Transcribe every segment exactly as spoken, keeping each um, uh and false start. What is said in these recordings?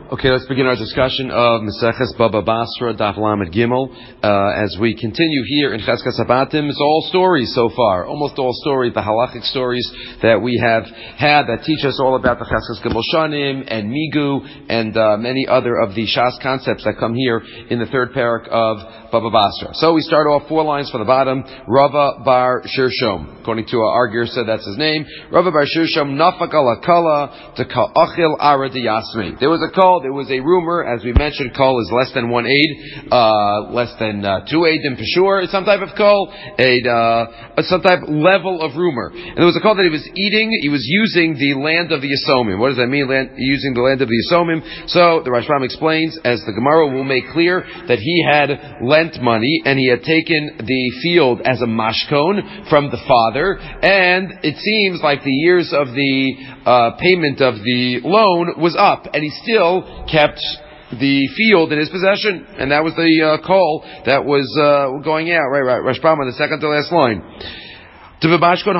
Okay, let's begin our discussion of Maseches Baba Basra, Daf Lamed Gimel. Uh, as we continue here in Cheskas Habatim, it's all stories so far, almost all stories, the halachic stories that we have had that teach us all about the Cheskas Gimel Shanim and Migu and uh, many other of the Shas concepts that come here in the third parak of Baba Basra. So we start off four lines from the bottom. Rava Bar Shirshom, according to our arguer, said that's his name. Rava Bar Shirshom Nafak ala Kala to Ka'achil Ara de Yasmi. There was a call. There was a rumor, as we mentioned, kol is less than one aid, uh, less than uh, two aidim for sure. It's some type of kol, a uh, some type level of rumor. And there was a call that he was eating. He was using the land of the Yisomim. What does that mean? Land, using the land of the Yisomim. So the Rashbam explains, as the Gemara will make clear, that he had lent money and he had taken the field as a mashkon from the father. And it seems like the years of the uh, payment of the loan was up, and he still kept the field in his possession, and that was the uh, call that was uh, going out. Right, right. Rashbam on the second to last line. It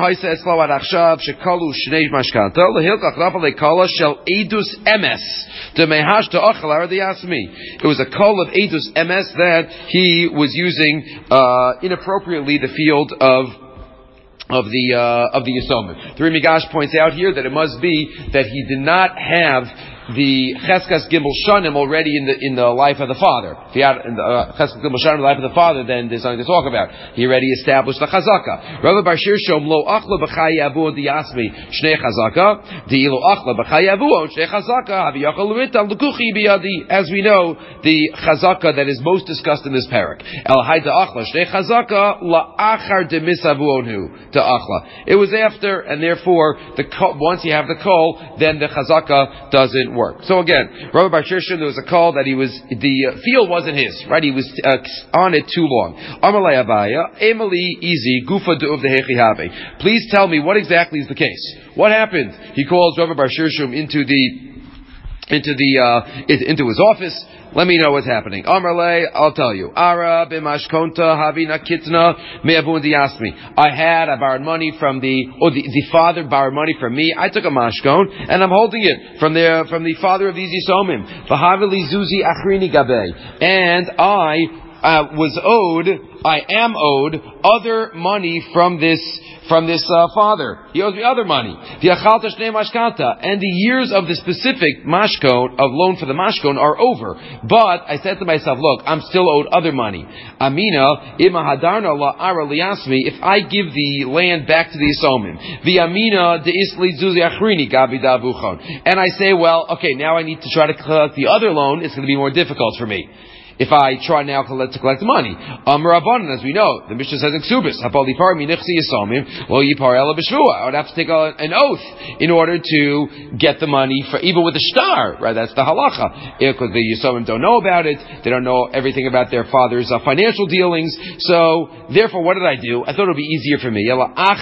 was a call of edus emes that he was using uh, inappropriately the field of of the uh, of the Yisomim. The Rimigash points out here that it must be that he did not have the Cheskas Gimel Shanim already in the in the life of the father. If he had in the uh, Cheskas Gimel Shanim in the life of the father, then there's something to talk about. He already established the Chazaka. Rabbi Bar Shirshom lo achla b'chayavu diyasmi shnei Chazaka diilo achla b'chayavu shnei Chazaka haviyachal l'rita l'kuchi biyadi. As we know, the Chazaka that is most discussed in this parak. El hayda achla shnei Chazaka la'achar demisavuonhu to achla. It was after, and therefore, the once you have the call, then the Chazaka doesn't work. Work. So again, Rabbi Bar Shirshon, there was a call that he was, the uh, field wasn't his, right? He was uh, on it too long. Amalei Abaya, Emily Easy, Gufa Du'uv Dehechi Habe. Please tell me what exactly is the case. What happened? He calls Rabbi Bar Shirshon into the, into the, uh, into his office. Let me know what's happening. Amarle, I'll tell you. Ara b'mashkonta havina kitna me'avun diyasmi. I had, I borrowed money from the, or the, the father borrowed money from me. I took a mashkon, and I'm holding it from the, from the father of these Yisomim. V'havili zuzi achrini gabe. And I, uh, was owed, I am owed other money from this, from this uh, father. He owes me other money. And the years of the specific mashkon, of loan for the mashkon, are over. But I said to myself, look, I'm still owed other money. Amina, imahadarna la ara liyasmi, if I give the land back to the Yisomim, the amina de isli zuzi achrini gabi davuchon. And I say, well, okay, now I need to try to collect the other loan. It's going to be more difficult for me if I try now to collect, to collect the money. Um, Rabbanan, as we know, the Mishnah says in Ksubis, I would have to take a, an oath in order to get the money, for even with the shtar, right? That's the halacha. Because the Yisomim don't know about it, they don't know everything about their father's uh, financial dealings. So, therefore, what did I do? I thought it would be easier for me.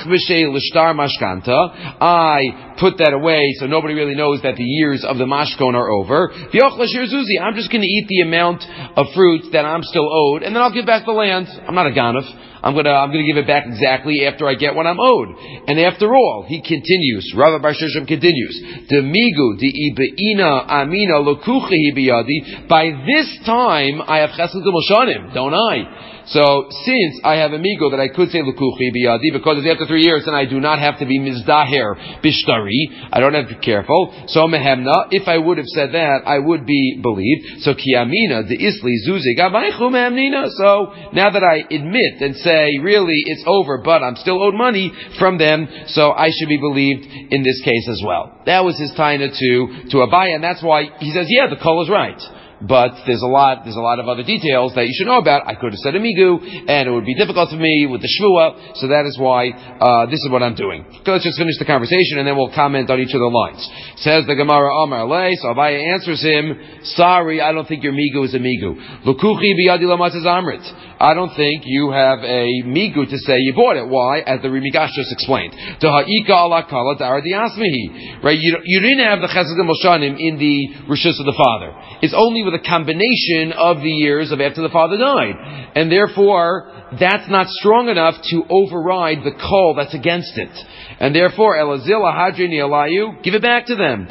I put that away so nobody really knows that the years of the mashkon are over. I'm just going to eat the amount of fruit that I'm still owed, and then I'll give back the land. I'm not a ganef. I'm gonna, I'm gonna give it back exactly after I get what I'm owed. And after all, he continues, Rabbi Bar Shirshom continues, Demigu di ibeina amina lokuchi biyadi. By this time, I have chesed g'moshanim, don't I? So, since I have a migo that I could say lukuchi biyadi, because it's after three years, then I do not have to be mizdaher bishtari. I don't have to be careful. So mehemna, if I would have said that, I would be believed. So kiyamina de isli zuzi gabaychu mehemnina. So now that I admit and say, really, it's over, but I'm still owed money from them, so I should be believed in this case as well. That was his taina to to Abaya, and that's why he says, yeah, the kol is right. But there's a lot, there's a lot of other details that you should know about. I could have said amigu, and it would be difficult for me with the shvua, so that is why, uh, this is what I'm doing. Okay, let's just finish the conversation, and then we'll comment on each of the lines. Says the Gemara Amar Lei, so Abaya answers him, sorry, I don't think your migu is a migu. Lukuchi biyadi lamatzaz amrit. I don't think you have a migu to say you bought it. Why? As the Rimigash just explained. Right? You, you didn't have the chesed g'moshanim in the rishus of the father. It's only with a combination of the years of after the father died. And therefore, that's not strong enough to override the kol that's against it. And therefore, Elazil ahadri ni'alayu, give it back to them.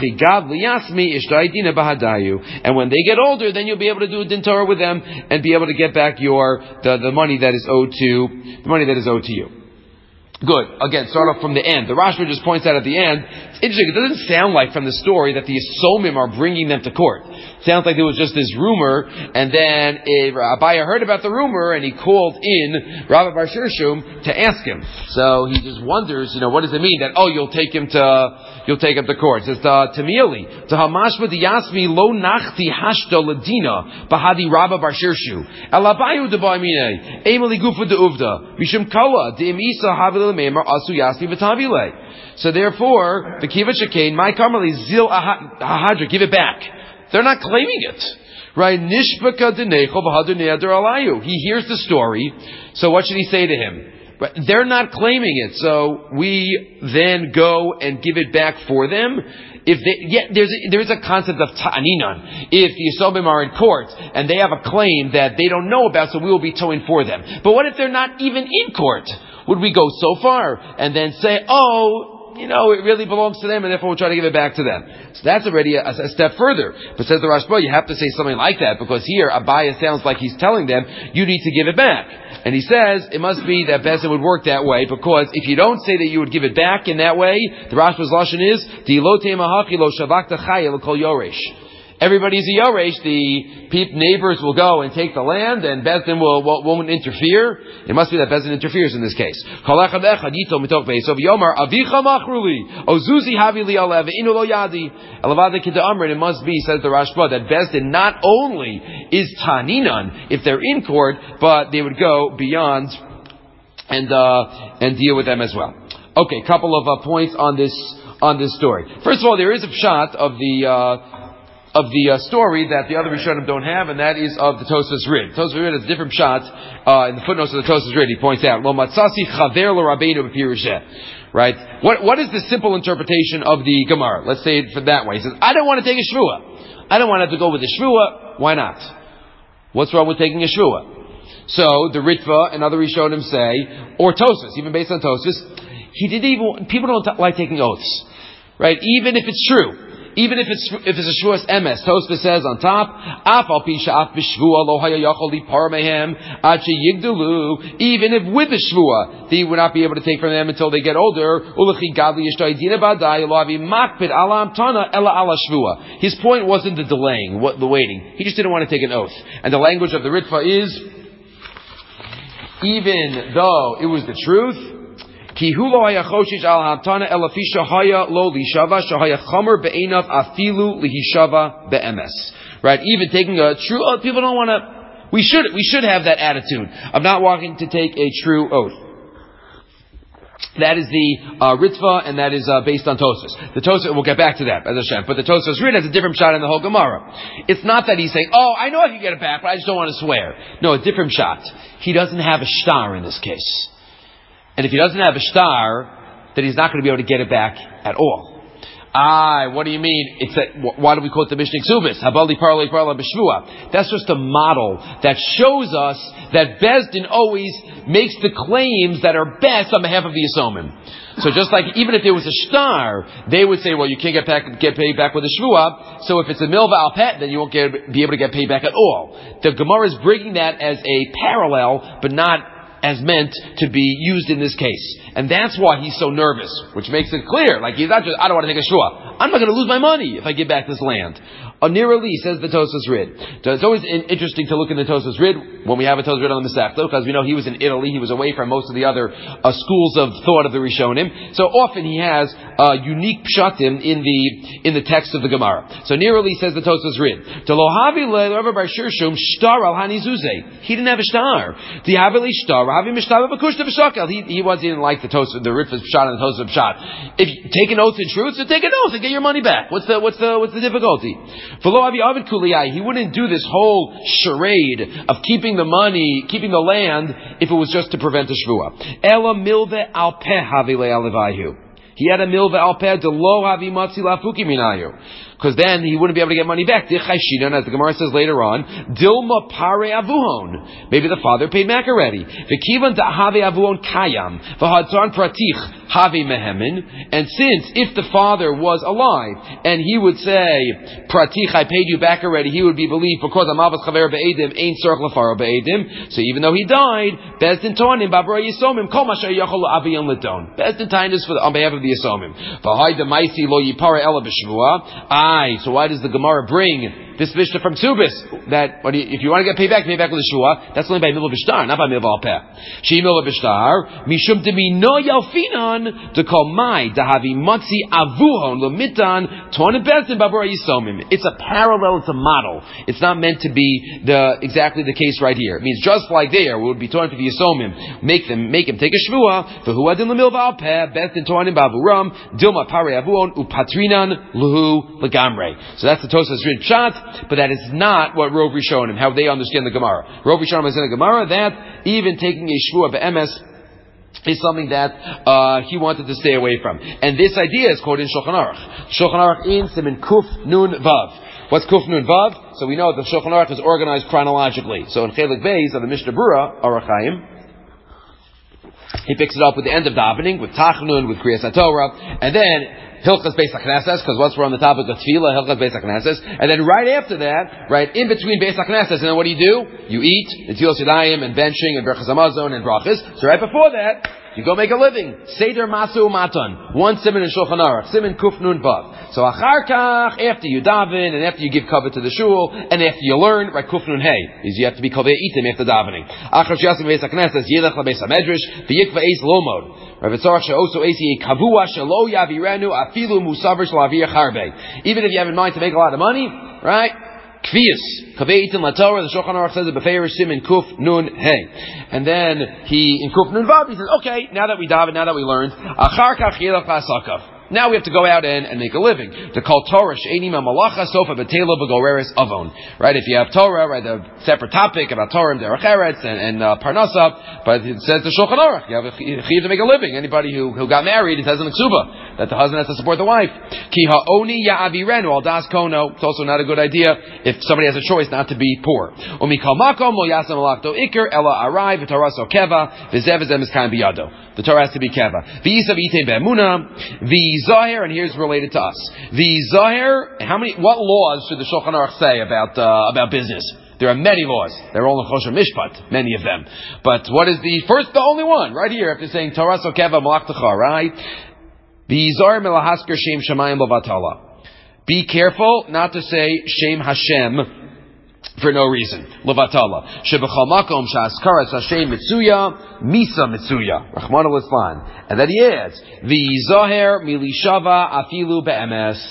And when they get older, then you'll be able to do a din Torah with them and be able to get back your the, the money that is owed to the money that is owed to you. Good. Again, start off from the end. The Rashba just points out at the end. It's interesting. It doesn't sound like from the story that the Yisomim are bringing them to court. It sounds like there was just this rumor, and then Abaye heard about the rumor, and he called in Rabbi Bar Shirshum to ask him. So he just wonders, you know, what does it mean that, oh, you'll take him to, you'll take him to court? It says, Tamili, to Hamashma Diyasmi lo nachti hashto ladina bahadi Rabbi Bar Shirshu. Elabayu de Baimine, Emily Gufa de Uvda, Mishum Kala, de Emisa Havil Memar Asu Yasmi Vitavile. So therefore, the Kiva Shekain, my Karmali Zil Ahadra, give it back. They're not claiming it. Right? Nishbaka denecho v'hadu ne'ader alayu. He hears the story, so what should he say to him? Right? They're not claiming it, so we then go and give it back for them. If they, yeah, there's a, there's a concept of ta'aninan. If the Yisomim are in court and they have a claim that they don't know about, so we will be towing for them. But what if they're not even in court? Would we go so far and then say, oh, you know, it really belongs to them, and therefore we'll try to give it back to them? So that's already a, a step further. But says the Rashba, you have to say something like that, because here Abaye sounds like he's telling them, you need to give it back. And he says, it must be that Bezin would work that way, because if you don't say that you would give it back in that way, the Rashba's lashon is, Dilote mahachi lo shavakta chayil kol yoresh. Everybody's a yoresh. The peop neighbors will go and take the land, and Bezdin will, will, won't interfere. It must be that Bezdin interferes in this case. It must be, says the Rashba, that Bezdin not only is Taninan if they're in court, but they would go beyond and uh, and deal with them as well. Okay, couple of uh, points on this on this story. First of all, there is a pshat of the. Uh, of the uh, story that the other Rishonim don't have, and that is of the Tosas Rid. Tosas Rid has a different shot uh, in the footnotes of the Tosas Rid. He points out, Lo matzasi chaver lo rabbeinu b'pirusheh. Right? What, what is the simple interpretation of the Gemara? Let's say it for that way. He says, I don't want to take a shvua. I don't want to have to go with a shvua. Why not? What's wrong with taking a shvua? So, the Ritva and other Rishonim say, or Tosas, even based on Tosas, he didn't even, people don't t- like taking oaths. Right? Even if it's true. Even if it's if it's a shvuas emes, Tosfos says on top, af al pi she'af b'shvua lo haya yachol lipar mehem ad sheyigdalu. Even if with the shvua, he would not be able to take from them until they get older. Ulechi gadli yishtayidina badai lo avi makpid ala amtana ela ala shvua. His point wasn't the delaying, what the waiting. He just didn't want to take an oath. And the language of the Ritva is, even though it was the truth. Ki hu lo haya choshish al hamtana elafisha haya lo lishava shahaya chamer be'enav afilu lihishava be'emes. Right? Even taking a true oath, people don't want to. We should we should have that attitude of not wanting to take a true oath. That is the uh, Ritva, and that is uh, based on Tosfos. The Tosfos, we'll get back to that, as Hashem. But the Tosfos Rid has a different shot in the whole Gemara. It's not that he's saying, oh, I know I can get it back, but I just don't want to swear. No, a different shot. He doesn't have a shtar in this case. And if he doesn't have a shtar, then he's not going to be able to get it back at all. Ah, what do you mean? It's that, why do we quote the Mishnah Ksubis? Habali parli parla b'shvua. That's just a model that shows us that Bezdin always makes the claims that are best on behalf of the Yisomim. So just like, even if there was a shtar, they would say, well, you can't get back, get paid back with a shvua. So if it's a milva al pet, then you won't get, be able to get paid back at all. The Gemara is bringing that as a parallel, but not as meant to be used in this case. And that's why he's so nervous, which makes it clear. Like, he's not just, I don't want to take a shua. I'm not going to lose my money if I give back this land. Nirali says the Tosas Rid. So it's always interesting to look in the Tosas Rid when we have a Tosas Rid on the Masechta, because we know he was in Italy. He was away from most of the other uh, schools of thought of the Rishonim. So often he has uh, unique pshatim in the in the text of the Gemara. So Nirali says the Tosas Rid. He didn't have a shtar. He he was he didn't like the Tosas, the Ritva's pshat and the Tosas pshat. If you take an oath in truth, so take an oath and get your money back. What's the what's the what's the difficulty? He wouldn't do this whole charade of keeping the money, keeping the land, if it was just to prevent a shvua. Ela milve al peh havile alevayu. He had a milve al peh de lo havi matzi lafuki minayu. because then he wouldn't be able to get money back. Dichai as the Gemara says later on, Dilma pare avuhon. Maybe the father paid back already. V'kivan da'have avuhon kayam. V'hadzan pratich have mehemin. And since if the father was alive and he would say, pratich, I paid you back already, he would be believed because amavas chaver be'edim ain't circh lefaro be'edim. So even though he died, bezdin tonim babra yisomim kol masher yachol aviyon liton. Bezdin tainis for the, on behalf of the yisomim. V'hai demaisi lo yipara ela b'shvua. Aye, so why does the Gemara bring this Mishnah from Ksubis, that if you want to get paid back, pay back with a shua, that's only by Milva Bishtar, not by Milva Alpeh. She Milva Bishtar, Mishum Demino Yalfinan, to call my, Dahavi Matzi Avuhon, Lamitan, Tonim Bezin Babura Yisomim. It's a parallel, it's a model. It's not meant to be the exactly the case right here. It means just like there, we would be torn to the Yisomim, make them, make him take a shvua, for who had in the Milva Alpeh, Bezin Tonim Bavuram, Dilma Pare Avuhon, Upatrinan, Luhu, Lagamre. So that's the Tosas Rin Pshat. But that is not what Rov Rishonim, how they understand the Gemara. Rov Rishonim is in the Gemara that even taking a shvua be'emes is something that uh, he wanted to stay away from. And this idea is quoted in Shulchan Aruch. Shulchan Aruch in Siman Kuf Nun Vav. What's Kuf Nun Vav? So we know that Shulchan Aruch is organized chronologically. So in Chelik Beis of the Mishnah Berurah, Aruch Chaim, he picks it up with the end of davening, with Tachnun, with Kriyas HaTorah, and then Hilchas Beis HaKnesses, because once we're on the topic of Tefillah, Hilchas Beis HaKnesses, and then right after that, right in between Beis HaKnesses, and then what do you do? You eat, Netilas Yadayim, and benching, and Berachas Hamazon, and Brachas. So right before that, you go make a living. Seder Masu Matan. One siman in Shulchan Aruch. Siman Kuf Nun Vav. So Achar Kach, after you daven, and after you give cover to the shul, and after you learn, right, Kuf Nun Hey, is you have to be Kovei Itim after davening. Achar Shiasim Beis HaKnesses, Yelech LaBeis HaMedrash, V'yikva Eis Lomod. Rav Tzarach she'oso eisi kavua shelo yavirenu afilu musaver shlavir charbe. Even if you have in mind to make a lot of money, right? Kvius kavei itin latorah. The Shulchan Aruch says it befeir sim in kuf nun hey, and then he in kuf nun vav he says, okay, now that we daven, now that we learned, achar kach yelach v'asakav. Now we have to go out and, and make a living. To call Torah she'enim malacha sofa betela b'goreres avon. Right? If you have Torah, right, a separate topic about Torah and derech eretz and, and uh, parnasa, but it says the Shulchan Aruch, you have a chiyuv to make a living. Anybody who, who got married, it says in the ksuba that the husband has to support the wife. Ki ha'oni ya'avirenu al das kono. It's also not a good idea if somebody has a choice not to be poor. Umikal makom lo yasam alachto ikr ela arai v'taraso keva v'zev v'zem iskaim biyado. The Torah has to be keva. V'yisav yitem be'emuna the Zahir, and here's related to us. The Zahir, how many, what laws should the Shulchan Aruch say about, uh, about business? There are many laws. They're all in Chosher Mishpat, many of them. But what is the first, the only one, right here, after saying Torah Sokeva Malachtacha, right? The Zahir Melahasker Shem Shemayim Lovatala. Be careful not to say Shem Hashem for no reason. Levatala. Shebechal makom sha'askaras Hashem mitzuya, misa mitzuya. Rachmana l'tzlan. And then he adds, v'zaher milishava afilu be'emes.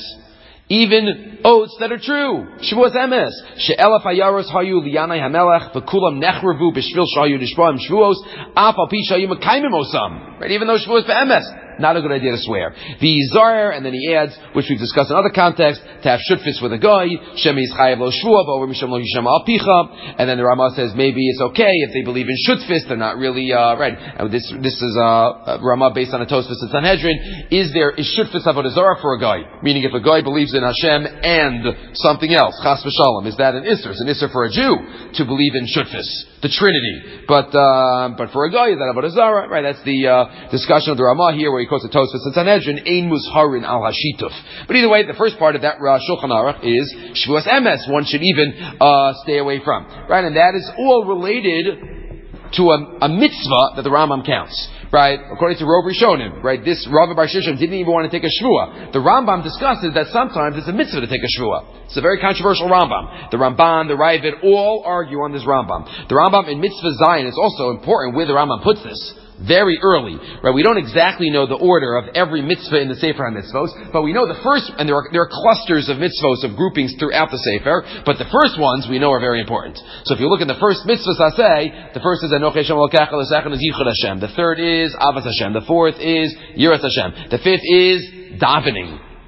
Even oaths that are true. Shavuos emes. She'elaf hayaros hayu liyanai hamelech, v'kulam nechrevu b'shvil shayu dishpaim shvuos, af al pi shayu mekaimim osam. Right? Even though Shavuos be'emes. Not a good idea to swear. The Zahir, and then he adds, which we've discussed in other contexts, to have shutfis with a guy, Shem is chayav lo shvua, over misham lo yisham al picha, and then the Ramah says maybe it's okay if they believe in shutfis, they're not really, uh, right. And this, this is, uh, Ramah based on a Tosfos and Sanhedrin. Is there, is shutfis avodah zarah for a guy? Meaning if a guy believes in Hashem and something else, chas v'shalom, is that an isser? It's an isser for a Jew to believe in shutfis, the Trinity. But, uh, but for a guy, is that avodah zarah? Right, that's the, uh, discussion of the Ramah here, where he quotes the Tosfos and Sanhedrin, ein musharin al hashituf. But either way, the first part of that uh, Shulchan Aruch is Shavuos emes. One should even uh, stay away from, right? And that is all related to a, a mitzvah that the Rambam counts, right? According to Rov Rishonim, right? This Rav Bar Shishim didn't even want to take a shvua. The Rambam discusses that sometimes it's a mitzvah to take a shvua. It's a very controversial Rambam. The Ramban, the Ravid, all argue on this Rambam. The Rambam in Mitzvah Zion is also important where the Rambam puts this. Very early, right? We don't exactly know the order of every mitzvah in the Sefer HaMitzvos, but we know the first, and there are, there are clusters of mitzvos, of groupings throughout the Sefer, but the first ones we know are very important. So if you look at the first mitzvahs I say, the first is Anoch Hashem Elokecha, the second is Yichud Hashem, the third is Avas Hashem, the fourth is Yiras Hashem, the fifth is davening.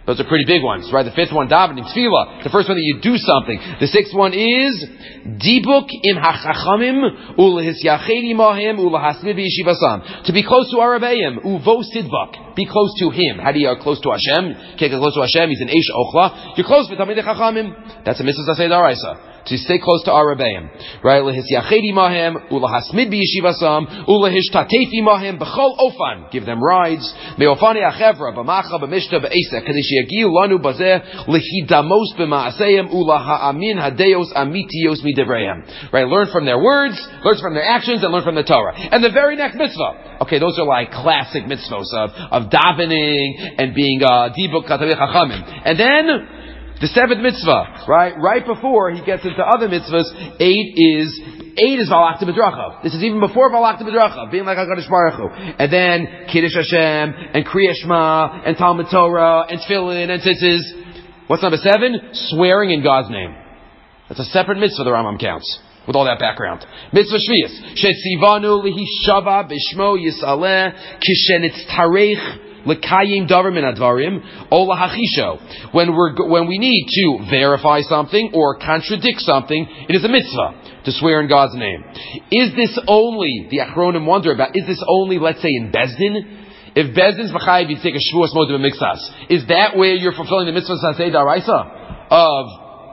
Those are pretty big ones, right? The fifth one, davening, tefillah. The first one that you do something. The sixth one is dibuk im hachachamim ulehisyachedi mahem ulehasmid b'yeshivasam. To be close to Arabeim, uvo sidvak. Be close to him. How do you are close to Hashem? You can't get close to Hashem. He's an eish ochla. You're close with Talmidei Chachamim. That's a mitzvah aseh d'oraisa. To stay close to Arabeim, right? Lehisyachedi mahem, ulahasmid b'yeshivasam, ulahishtatefi mahem b'chol ofan. Give them rides. Me'ofani achevra b'macha b'mishta b'esek kadesh yagiu lanu bazeh lehidamos b'maaseim ulahaamin hadeos amitios midevreim. Right? Learn from their words, learn from their actions, and learn from the Torah. And the very next mitzvah. Okay, those are like classic mitzvahs of of davening and being uh, dibuk katamei chachamim. And then the seventh mitzvah, right? Right before he gets into other mitzvahs, eight is eight is Valakta B'dracha. This is even before Valakta B'dracha, being like HaKadosh Baruch Hu. And then Kiddush Hashem, and Kriya Shema, and Talmud Torah, and Tefillin, and Tzitzis. What's number seven? Swearing in God's name. That's a separate mitzvah the Rambam counts. With all that background. Mitzvah Shviyas. Shetzivanu lihishava b'shmo yisaleh kishenitz tarech L'kayim davar min advarim ola hachisho. When we're when we need to verify something or contradict something, it is a mitzvah to swear in God's name. Is this only, the Achronim wonder about, is this only, let's say, in Bezdin? If Bezdin's b'chayiv, you take a shvuas modim mixas. Is that where you're fulfilling the mitzvah sasei daraisa of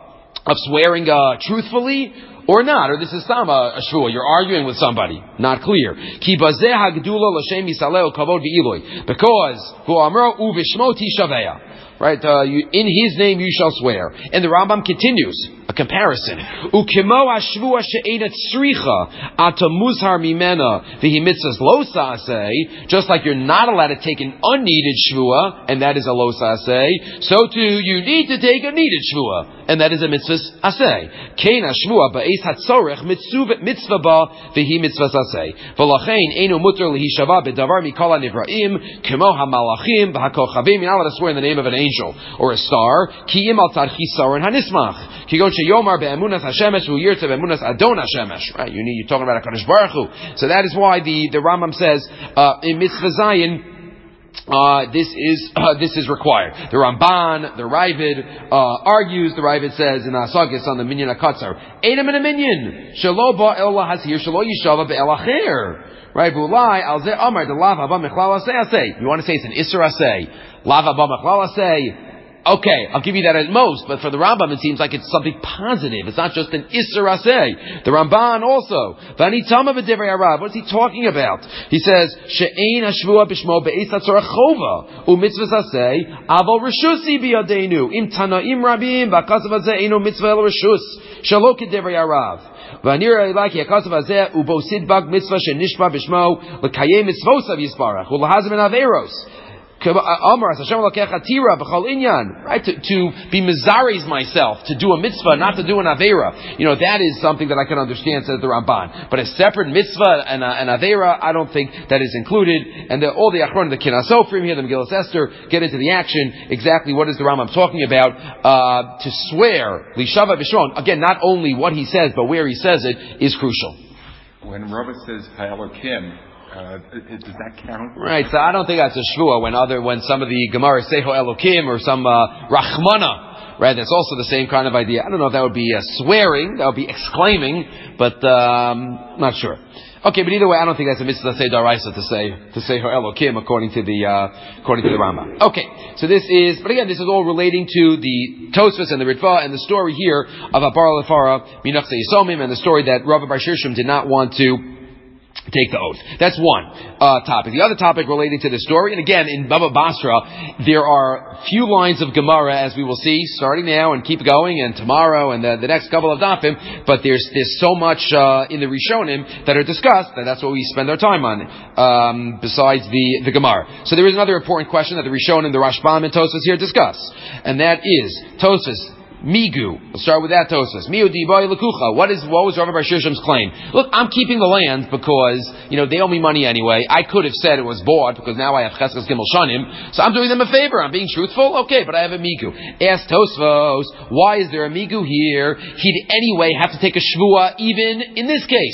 of swearing uh, truthfully? Or not, or this is some a, a shvua. You're arguing with somebody. Not clear. Ki bazeh hagdula l'shem yisaleh kavod v'iloi. Because hu amro uvishmo tishaveya. Right, uh, you, in his name you shall swear. And the Rambam continues a comparison. Ukimo hashvua she'ena tzricha ata muzhar mimena v'hi mitzvahs lo sa'aseh. Just like you're not allowed to take an unneeded shvua, and that is a lo sa'aseh, so too you need to take a needed shvua, and that is a mitzvahs aseh. Kein hashvua ba'es hatzorech mitzvah ba v'hi mitzvahs aseh. V'lachein enu muter lehishava b'davar mikol ha'nivraim kimo ha'malachim v'ha'kochavim. You're not allowed to swear in the name of an angel or a star. Ki im al tarchi sar and hanismach. Ki gon sheyomar be'emunas hashemesh u'yirtze be'emunas adon hashemesh. Right, you need, you're talking about HaKadosh Baruch Hu. So that is why the, the Rambam says, uh, in Mitzvah Zayin, Uh, this is uh, this is required. The Ramban, the Ravid, uh, argues. The Ravid says in Asagis on the Minyan HaKatzar, Eidem in a Minyan shelo ba el lahazir shelo yishava be'el acher. Right, Bulai al ze amar de lav haba mechlal asay asay. You want to say it's an isser asay, lav haba mechlal asay. Okay, I'll give you that at most, but for the Rambam it seems like it's something positive. It's not just an Isser Aseh. The Ramban also. Vani Tama v'divrei Arav. What's he talking about? He says, She'ein hashvua b'shmo be'es hatzorah chova u'mitzvahs aseh aval reshusi biyadenu im tanaim rabim v'akasav hazeh eino mitzvah el reshus shalo k'divrei Arav. V'anira ilaki akasav hazeh ubo sidbag mitzvah she'nishma b'shmo l'kayem mitzvosav yisbarach u'lahazim en averos. Right, to, to be mizaris myself, to do a mitzvah, not to do an avera. You know, that is something that I can understand, says the Ramban. But a separate mitzvah and an avera, I don't think that is included. And the, all the Achron, the Kinasofrim here, the Megillas Esther, get into the action. Exactly what is the Rambam talking about? Uh, to swear, Lishava Bishron. Again, not only what he says, but where he says it is crucial. When Rava says Ha'elokim, Uh, does that count? Right, so I don't think that's a shvua when other when some of the Gemara say Ho Elokim or some uh, Rachmana, right? That's also the same kind of idea. I don't know if that would be uh, swearing, that would be exclaiming, but um, not sure. Okay, but either way, I don't think that's a mitzvah say daraisa to say to say Ho Elokim according to the uh, according to the Rambam. Okay, so this is, but again, this is all relating to the Tosfos and the Ritva and the story here of Apar Lefara Minachse Yisomim and the story that Rav Bar Shirshim did not want to take the oath. That's one uh, topic. The other topic relating to the story, and again, in Baba Basra, there are few lines of Gemara, as we will see, starting now and keep going, and tomorrow, and the, the next couple of dafim, but there's there's so much uh, in the Rishonim that are discussed, that that's what we spend our time on, um, besides the, the Gemara. So there is another important question that the Rishonim, the Rashbam, and Tosfos here discuss, and that is, Tosfos, Migu. We'll start with that Tosfos. Miu diboy lekucha. What is what was Rav Bar Shirshim's claim? Look, I'm keeping the land because you know they owe me money anyway. I could have said it was bought because now I have Cheskas Gimel Shanim, so I'm doing them a favor. I'm being truthful. Okay, but I have a Migu. Ask Tosfos, why is there a Migu here? He'd anyway have to take a shvua even in this case.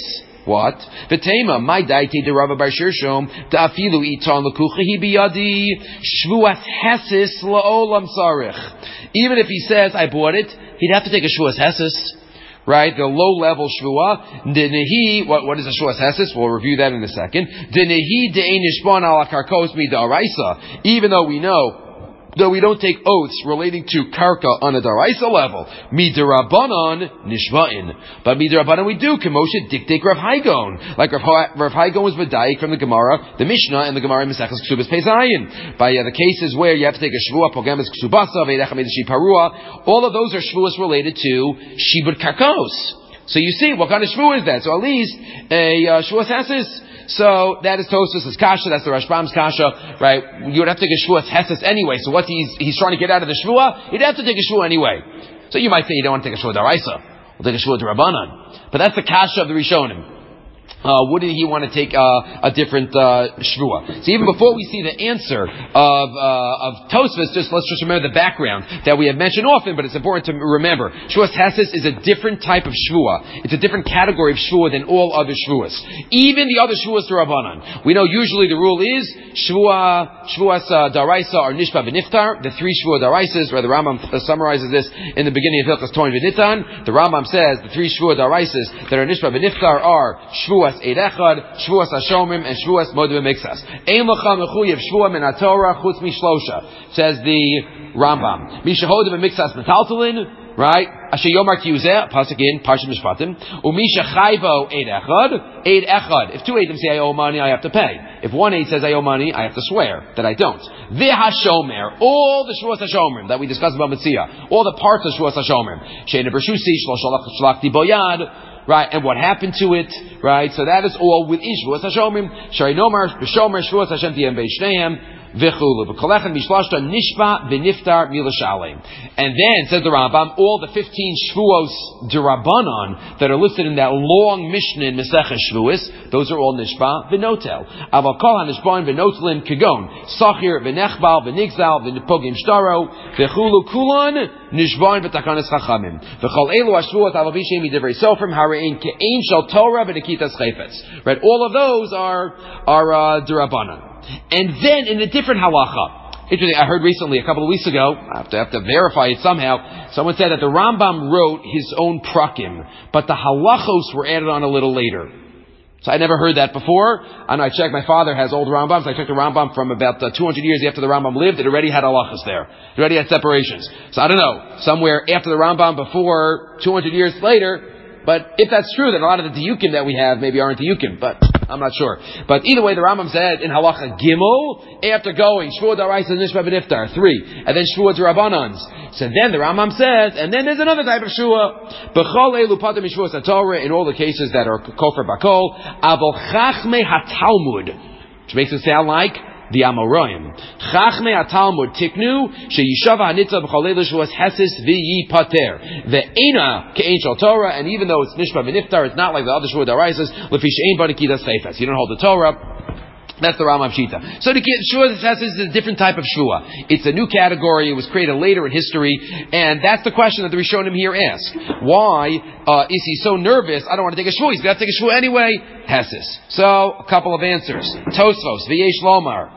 What? V'tema, my daiti de Rabba Bar Shirshom, da'afilu itan l'kucha hi biyadi, shvuas hesis la'olam sarich. Even if he says, I bought it, he'd have to take a shvuas hesis. Right? The low-level shvua. Denehi, what, what is a shvuas hesis? We'll review that in a second. Denehi de'ein nishban ala karkos midaraisa. Even though we know though we don't take oaths relating to karka on a daraisa level, midirabanan nishva'in. But midirabanan we do. Kemoshe diktek Rav Haigon, like Rav, Rav Haigon was medayik from the Gemara, the Mishnah, and the Gemara in Maseches Ksubas Peizayin. By uh, the cases where you have to take a shvua, pogamas ksubasa, veidecha medashi parua, all of those are shvuas related to shibud karkos. So you see, what kind of shvua is that? So at least a uh, shvuas hesis. So that is Tosfos' kasha. That's the Rashbam's kasha, right? You would have to take a shvuas hesis anyway. So what he's he's trying to get out of the shvua, he'd have to take a shvua anyway. So you might say you don't want to take a shvua daraisa. We'll take a shvua d'Rabbanan. But that's the kasha of the Rishonim. Uh, wouldn't he want to take uh, a different uh, shvua? So even before we see the answer of uh, of Tosfos, just let's just remember the background that we have mentioned often, but it's important to remember. Shvuas hesis is a different type of shvua. It's a different category of shvua than all other shvuas. Even the other shvuas d'Rabbanan. We know usually the rule is shvua, shvuas uh, daraisa or nishba v'niftar. The three shvua daraisas, where the Rambam uh, summarizes this in the beginning of Hilchos Toin v'Nitan. The Rambam says the three shvua daraisas that are nishba v'niftar are shvua Eid Echad, Shvuas Hashomrim, and Shvuas Modeh B'Miktsas. Ein L'cha Mechuyev Shvua Min HaTorah Chutz Mishlosha, says the Rambam. Mishahodeh B'Miktsas Metaltalin, right? Asher Yomar Kiyuzeh, pasuk in Parshat Mishpatim. Umisha Chayvo Eid Echad, Eid Echad. If two Eidim say I owe money, I have to pay. If one Eid says I owe money, I have to swear that I don't. V'Hashomer, all the Shvuas Hashomrim that we discussed about Mitzia, all the parts of Shvuas Hashomrim. She'ena Bershusi Shlosh Shalachti Boyad. Right, and what happened to it, right? So that is all with Shvuas Hashomrim. Shari Nomar, B'Shomer, Shvuas Hashem Tiyem Beishneim, V'chulu. V'kolechem Mishlashta Nishba V'niftar Milashalim. And then, says the Rambam, all the fifteen Shvuos D'Rabbanan that are listed in that long Mishnah in Mesechah Shvuos, those are all Nishba V'notel. Aval Kol HaNishbain V'notelin Kagon, Sachir V'nechbal V'nigzal V'nipogim Shtaro, V'chulu Kulan, Nishbain V'takanas Chachamim. V'chol Elu HaShvuot Aval B'Shem Yidivrei Sofrim, Harein Ke'ein Shal Torah V'nekitas Chayfetz. Right, all of those are, are, uh, D'Rabbanan. And then in a different halacha, interesting, I heard recently, a couple of weeks ago, I have to, have to verify it somehow, someone said that the Rambam wrote his own prakim, but the halachos were added on a little later. So I never heard that before. I know I checked, my father has old Rambams. I checked the Rambam from about uh, two hundred years after the Rambam lived. It already had halachos there. It already had separations. So I don't know, somewhere after the Rambam before, two hundred years later. But if that's true, then a lot of the diyukim that we have maybe aren't diyukim, but I'm not sure. But either way, the Rambam said in Halacha Gimel, after going, Shvuah D'Oraisa Nishba B'Niftar, three, and then Shvuah D'Rabbanans. So then the Rambam says, and then there's another type of Shvuah. B'chol Elu Pater Mishvuah Satorah, in all the cases that are Kofar Bakol, Avol Chachmei HaTalmud, which makes it sound like the Amoraim. Chachmei HaTalmud tiknu sheyishava hanitza b'cholei l'shvuas hesis v'yi pater ve'ena ke'ein shal Torah, and even though it's nishba v'niftar, it's not like the other shvuah d'araisas l'fi she'ein ba nekitas chayfetz. You don't hold the Torah. That's the Rambam Shita. So the shvuah hesis is a different type of shvuah. It's a new category. It was created later in history, and that's the question that the Rishonim here ask. Why uh, is he so nervous? I don't want to take a shvuah. He's got to take a shvuah anyway. Hesis. So a couple of answers. Tosfos v'yesh lomar.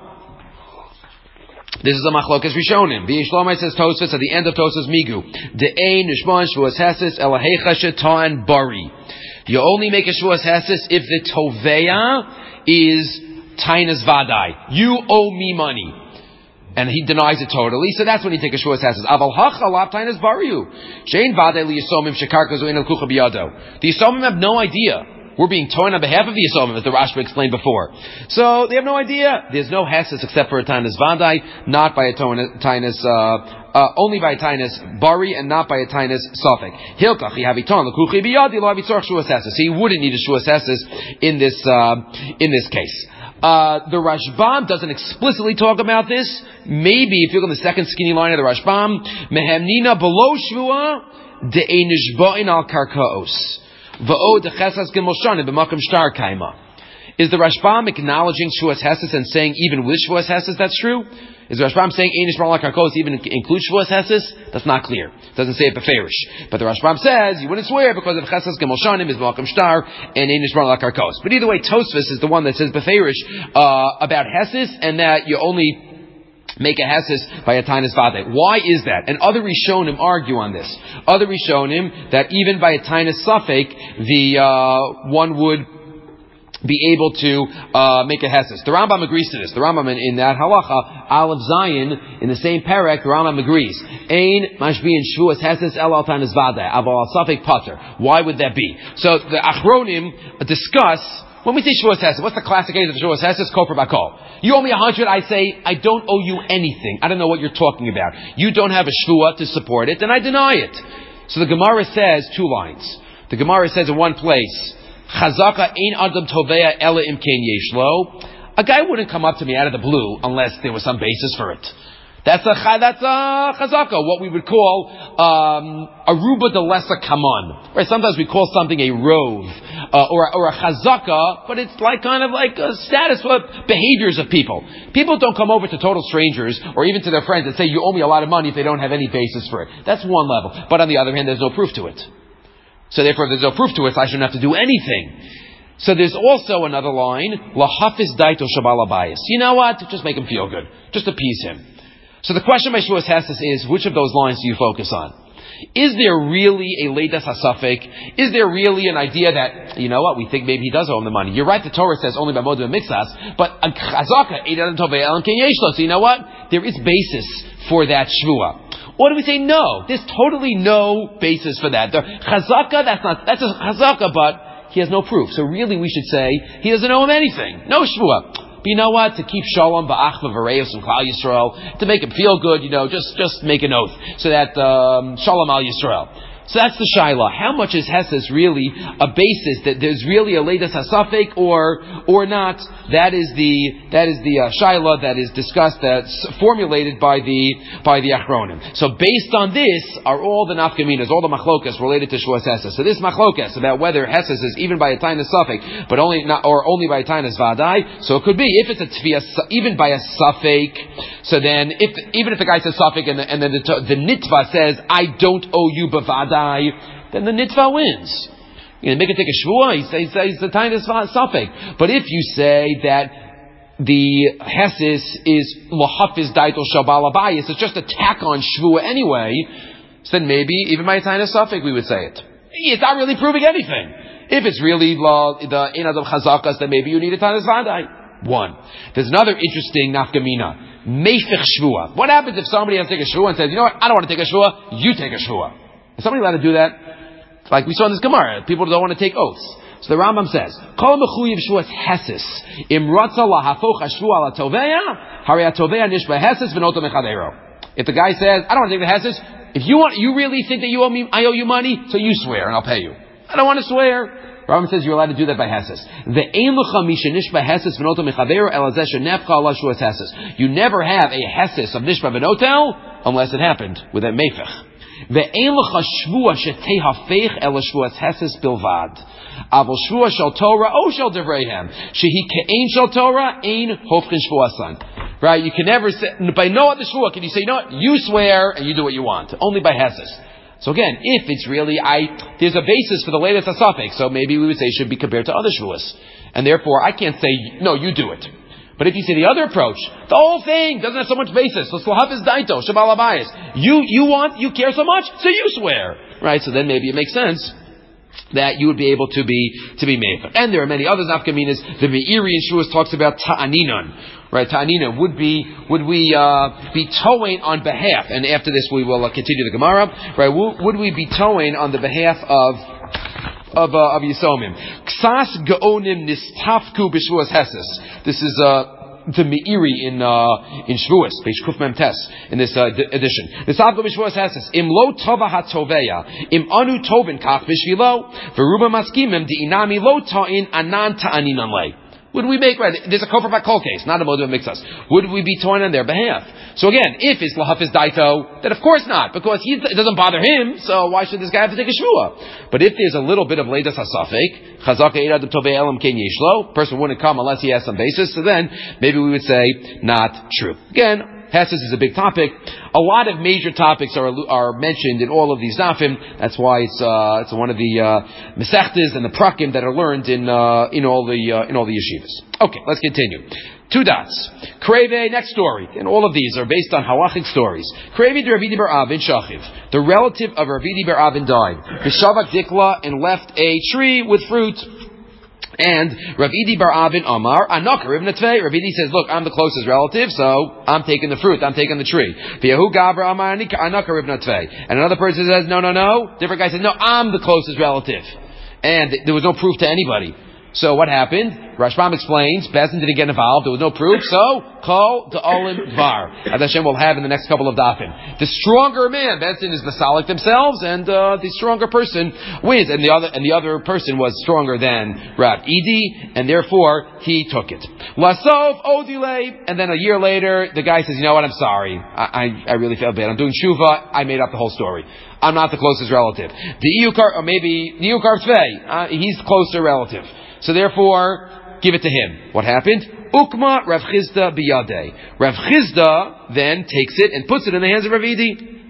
This is a machlokas Rishonim. V'yesh lomar says Tosfos at the end of Tosfos Migu. De'ein nishman shvuas hesis elahecha shetan bari. You only make a shvuas hesis if the toveya is Tainas Vadai. You owe me money. And he denies it totally, so that's when you take a shvuas hesis. Aval hacha lav Tainas Bariu. Shein Vadai li Yisomim shekarka zoin el kucha biyado. The Yisomim have no idea. We're being torn on behalf of the Yisomim, as the Rashba explained before. So they have no idea. There's no hesis except for a Tainas Vadai, not by a Tainas, uh, Uh, only by a Tainas Bari and not by a Tainas Safek. Hilkach Yaviton L'Kuchi Biyadi Lo Avitzorch Shuas Hesis. He wouldn't need a Shuas Hesis in this uh, in this case. Uh, the Rashbam doesn't explicitly talk about this. Maybe if you look on the second skinny line of the Rashbam, Mehemnina below Shvua de'enishba'in al karkaos va'od dechesas gemoshanim b'makam shtar kaima. Is the Rashbam acknowledging Shvuas Heses and saying even with Shvuas Heses that's true? Is the Rashbam saying Ein Nishbar Al Karkos even includes Shvuas Heses? That's not clear. It doesn't say it beferish. But the Rashbam says you wouldn't swear because of Cheses Gemol Shanim is Malkam Shtar and Ein Nishbar Al Karkos. But either way, Tosfos is the one that says beferish uh, about Heses and that you only make a Heses by a Tainas Vade. Why is that? And other Rishonim argue on this. Other Rishonim that even by a Tainas Safek, the uh, one would be able to uh, make a Heses. The Rambam agrees to this. The Rambam in, in that halacha, Aleph Zayin, in the same parak, the Rambam agrees. Ein mashbiin shvuas Heses el al Tainas Vade, aval Safek Pater. Why would that be? So the Achronim discuss. When we say Shavuos Heses, what's the classic case of Shavuos Heses? Kofar Bakol. You owe me a hundred, I say, I don't owe you anything. I don't know what you're talking about. You don't have a Shvuah to support it, and I deny it. So the Gemara says two lines. The Gemara says in one place, Chazaka ein adam tovea ela im ken yeshlo. A guy wouldn't come up to me out of the blue unless there was some basis for it. That's a that's a chazaka, what we would call um, a ruba de lesa kaman. Right? Sometimes we call something a rove uh, or or a chazaka, but it's like kind of like a status for behaviors of people. People don't come over to total strangers or even to their friends and say you owe me a lot of money if they don't have any basis for it. That's one level. But on the other hand, there's no proof to it. So therefore, if there's no proof to it, I shouldn't have to do anything. So there's also another line, lahafiz daito shabala bayis. You know what? Just make him feel good. Just appease him. So the question by Shavuos Heses is, which of those lines do you focus on? Is there really a leidas hasafek? Is there really an idea that, you know what, we think maybe he does owe him the money? You're right, the Torah says only by modim and mixas, but a chazaka, so you know what? There is basis for that shvua. Or do we say no? There's totally no basis for that. The chazaka, that's not, that's a chazaka, but he has no proof. So really we should say, he doesn't owe him anything. No shvua. But you know what? To keep shalom ba'achva v'reus and klal Yisrael, to make him feel good, you know, just just make an oath so that um, shalom al Yisrael. So that's the shaila. How much is Heses really a basis that there's really a leidas hasafek or or not? That is the that is the uh, shaila that is discussed, that's formulated by the by the Achronim. So based on this are all the nafkaminas, all the machlokas related to Shavuos Heses. So this machlokas about whether Heses is even by a tainas safek, but only not or only by a tainas vadai. So it could be if it's a tefiyah even by a safek. So then if even if the guy says safek and, the, and then the, the nitva says I don't owe you bavadai, then the nitva wins. You know, make it take a shvuah, he says, he says the tainas safek. But if you say that the Heses is lahafiz daito shabal abayis, it's just a tack on shvuah anyway, so then maybe even by a tainas safek we would say it. It's not really proving anything. If it's really la, the in adam chazakas, then maybe you need a tainas vadai. One. There's another interesting nafkamina. Meifich shvuah. What happens if somebody has to take a shvuah and says, you know what, I don't want to take a shvuah, you take a shvuah. Is somebody allowed to do that? Like we saw in this Gemara, people don't want to take oaths. So the Rambam says, Kol mechuyev shvuas Heses, im ratza lahafoch hashvuah ala toveya, hari ha-toveya nishba Heses v'noto mechadero. If the guy says, I don't want to take the Heses, if you want, you really think that you owe me, I owe you money, so you swear and I'll pay you. I don't want to swear. Rambam says you're allowed to do that by Heses. Ve'ein lucha misha nishba Heses v'noto mechadero elazeh shenefcha ala shvuas Heses. You never have a Heses of nishba v'notel unless it happened with a meifich. Ve'ein lecha shvuah shetehafech ela shvuas Heses bilvad. Aval shvuah shel Torah o shel devreihem. Shehi ke'ein shel Torah ein hofchen shvuasan. Right? You can never say, by no other shvuah can you say, you know what, you swear and you do what you want. Only by Heses. So again, if it's really, I, there's a basis for the latest asafek, so maybe we would say it should be compared to other shvuas. And therefore, I can't say, no, you do it. But if you say the other approach, the whole thing doesn't have so much basis. So slahafiz daito, shabal abayis. You, you want, you care so much, so you swear. Right? So then maybe it makes sense that you would be able to be, to be meifich. And there are many others, nafkaminas. The Meiri in Shavuos talks about ta'aninon. Right? Ta'aninon would be, would we, uh, be towing on behalf, and after this we will uh, continue the Gemara. Right? Would, would we be towing on the behalf of, of, uh, of Yisomim? Ksas gaonim nistafku b'Shavuos Heses. This is, uh, the Meiri in, uh, in Shavuos, page Kuf Mem Tes, in this, uh, d- edition. Nistafku b'Shavuos Heses. Im lo tova ha-toveya, im anu tovin kach b'shvilo, v'ruba maskimim di'inami lo ta'in anan ta'aninan lei. Would we make, right, there's a kofar bakol case, not a modeh mixas. Would we be torn on their behalf? So again, if it's lahafis daito, then of course not, because he, it doesn't bother him, so why should this guy have to take a shvua? But if there's a little bit of leidas hasafik, chazaka eid tovei elam ken yeshlo, person wouldn't come unless he has some basis, so then maybe we would say not true. Again, Hesses is a big topic. A lot of major topics are are mentioned in all of these dafim. That's why it's uh, it's one of the uh, mesechtes and the prakim that are learned in uh, in all the uh, in all the yeshivas. Okay, let's continue. Two dots. Kreve, next story. And all of these are based on halachic stories. Kreve de Ravidi bar Avin Shachiv. The relative of Ravidi bar Avin died. Vishavak dikla, and left a tree with fruit. And Ravidi bar Avin Amar, Anakar ibn Tvei. Ravidi says, look, I'm the closest relative, so I'm taking the fruit, I'm taking the tree. V'yahu Gabra Amar Anakar ibn Tvei. And another person says, no, no, no. Different guy says, no, I'm the closest relative. And there was no proof to anybody. So what happened? Rashbam explains, Bezin didn't get involved, there was no proof, so, Kol to Olim Dvar. As Hashem will have in the next couple of dafim. The stronger man, Bezin is Masalik themselves, and uh, the stronger person wins. And the other and the other person was stronger than Rav Idi, and therefore he took it. Lasov Odile, and then a year later, the guy says, you know what, I'm sorry. I, I, I really felt bad. I'm doing tshuva, I made up the whole story. I'm not the closest relative. The Iyukar, or maybe the Iyukar Tvei, uh, he's the closer relative. So therefore, give it to him. What happened? Ukma Rav Chizda biyadeh. Rav Chizda then takes it and puts it in the hands of Rav Idi.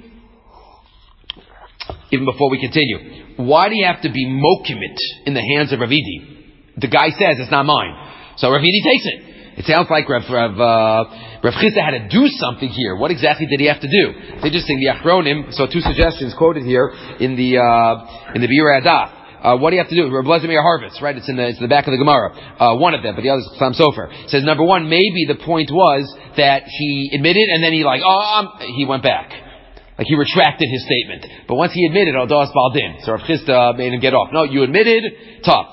Even before we continue, why do you have to be mokimit in the hands of Rav Idi? The guy says it's not mine, so Rav Idi takes it. It sounds like Rav Rav, uh, Rav Chizda had to do something here. What exactly did he have to do? It's interesting. The Achronim. So two suggestions quoted here in the uh, in the Biur Adah. Uh, what do you have to do? Reb Eliezer Meir Harvitz, right? It's in the, it's in the back of the Gemara. Uh, one of them, but the other is Chassam Sofer. It says, number one, maybe the point was that he admitted and then he like, oh, um, he went back. Like he retracted his statement. But once he admitted, oh, das baldin. So Rav Chizda made him get off. No, you admitted, tough.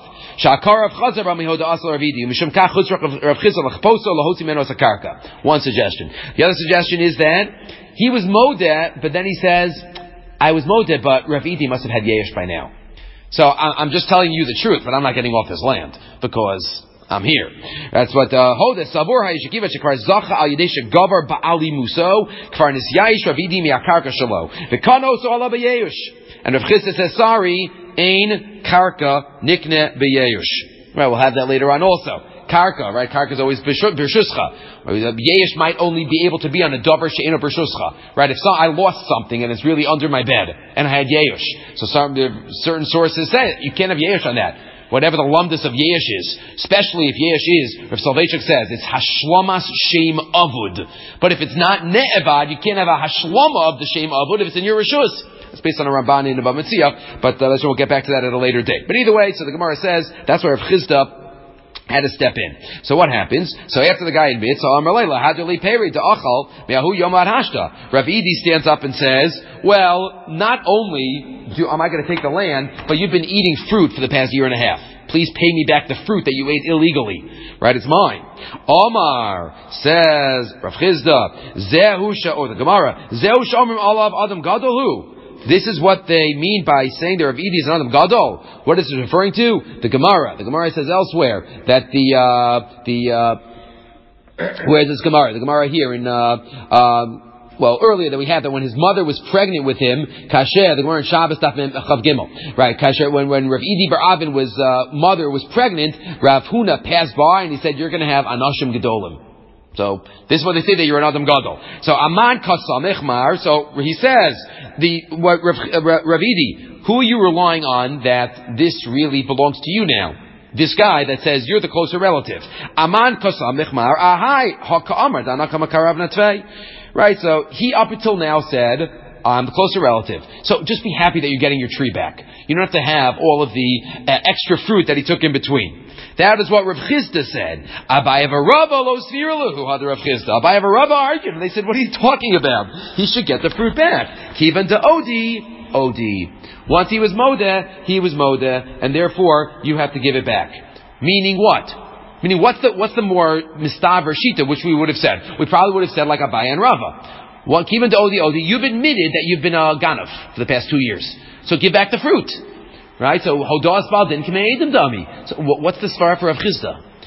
One suggestion. The other suggestion is that he was modeh, but then he says, I was modeh, but Rav Idi must have had yesh by now. So I'm just telling you the truth, but I'm not getting off his land because I'm here. That's what Hoda Sabur Hayishikiva Shekvar Zacha Al Yidei Gavar Ba'ali Muso Kvar Nisyayish Ravidi Miakarka Shalo V'Kano So Allah B'Yeyush. And Rav Chizda says, sorry, Ein Karka Nikne B'Yeyush. Right, we'll have that later on also. Karka, right? Karka is always B'Shuscha. Yesh might only be able to be on a Dover She'ena B'Shuscha. Right? If so, I lost something and it's really under my bed and I had Yesh. So some, certain sources say you can't have Yesh on that. Whatever the lumdus of Yesh is, especially if Yesh is, Rav Soloveitchik says, it's Hashlamas Shem Avud. But if it's not Ne'evad, you can't have a Hashlama of the Shem Avud if it's in your Rishus. It's based on a Ramban in the Bava Metzia, but uh, we'll get back to that at a later date. But either way, so the Gemara says, that's where Rav Chizda had to step in. So what happens? So after the guy admits, Rav Idi stands up and says, well, not only do, am I going to take the land, but you've been eating fruit for the past year and a half. Please pay me back the fruit that you ate illegally. Right? It's mine. Omar says, Rav Chizda, Zehusha, or the Gemara, Zehusha Omrim Alav Adam Gadolu. This is what they mean by saying that Rav Idi is an Adam Gadol. What is it referring to? The Gemara. The Gemara says elsewhere that the, uh, the, uh, where's this Gemara? The Gemara here in, uh, um, well, earlier that we had that when his mother was pregnant with him, Kasher, the Gemara in Shabbos, Chav Gimel. Right, Kasher, when, when Rav Idi bar Avin was, uh, mother was pregnant, Rav Huna passed by and he said, you're gonna have Anashim Gedolim. So, this is what they say that you're an Adam Gadol. So, Aman Kasam Echmar, so he says, the, what, Rav, Rav Idi, who are you relying on that this really belongs to you now? This guy that says you're the closer relative. Aman Kasam Echmar, Ahai, Ha'ka'amar, Danakamakarav Natvei. Right, so he up until now said, I'm the closer relative. So just be happy that you're getting your tree back. You don't have to have all of the uh, extra fruit that he took in between. That is what Rav Chizda said. Abaye v'Rava lo svirlahu had Rav Chizda. Abaye v'Rava argued, and they said, what are you talking about? He should get the fruit back. Kivan to Odi, Odi. Once he was modeh, he was modeh, and therefore you have to give it back. Meaning what? Meaning what's the what's the more mistaver shita, which we would have said? We probably would have said like Abaye and Rava. Well, Kivan to Odi, Odi. You've admitted that you've been a ganav for the past two years, so give back the fruit. Right? So, Hodas Baldin Kamei Edim Dami. So, what's the svara for Rav Chizda?